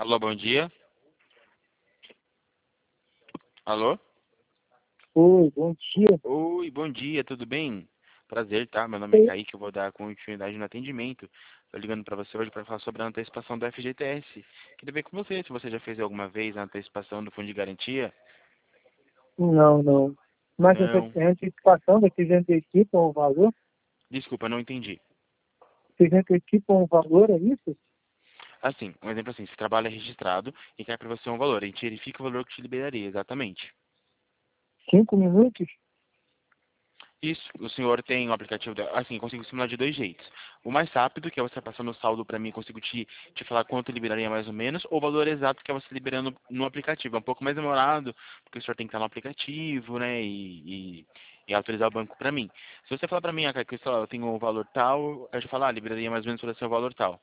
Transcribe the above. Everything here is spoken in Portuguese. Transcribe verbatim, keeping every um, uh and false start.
Alô, bom dia. Alô? Oi, bom dia. Oi, bom dia, tudo bem? Prazer, tá? Meu nome é Kaique, eu vou dar continuidade no atendimento. Tô ligando pra você hoje para falar sobre a antecipação do F G T S. Queria ver com você se você já fez alguma vez a antecipação do fundo de garantia. Não, não. Mas essa Não. antecipação, vocês antecipam o valor? Desculpa, não entendi. Vocês antecipam o valor, é isso? Assim, um exemplo assim, se trabalho é registrado e quer para você um valor, a gente verifica o valor que te liberaria, exatamente. Cinco minutos? Isso, o senhor tem um aplicativo, da- assim, consigo simular de dois jeitos. O mais rápido, que é você passando o saldo para mim, consigo te, te falar quanto liberaria mais ou menos, ou o valor exato, que é você liberando no aplicativo. É um pouco mais demorado, porque o senhor tem que estar no aplicativo, né, e, e, e autorizar o banco para mim. Se você falar para mim, ah, que sei lá, eu tenho um valor tal, eu já falo, ah, liberaria mais ou menos para ser o valor tal.